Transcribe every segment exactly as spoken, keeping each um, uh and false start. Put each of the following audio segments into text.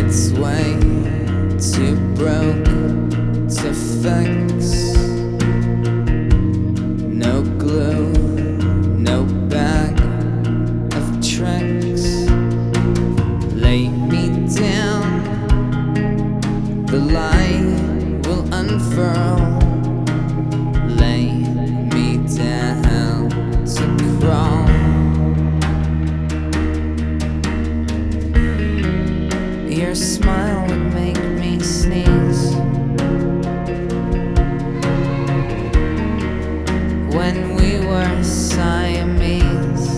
It's way too broke to fix. No glue, no bag of tricks. Lay me down, the lie will unfurl. Lay me down to crawl. Your smile would make me sneeze when we were Siamese.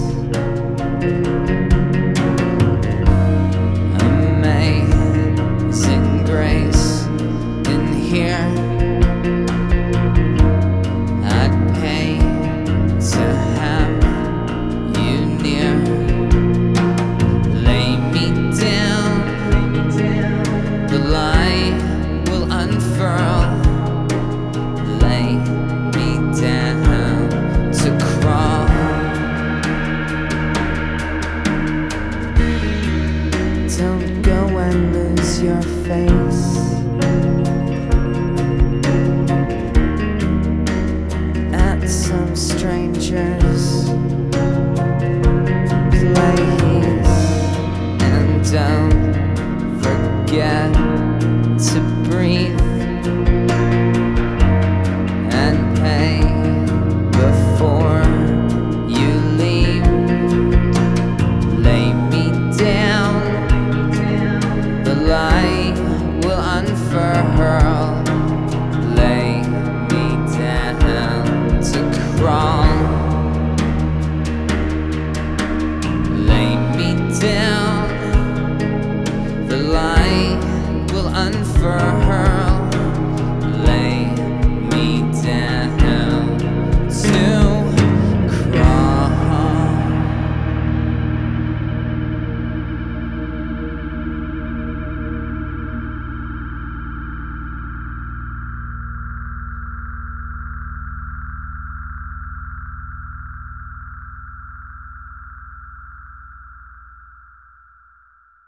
Amazing grace in here. I'd pay to have you near. Lay me down, the lie will unfurl. Lay me down to crawl. Don't go and lose your face at some stranger's place. And don't forget to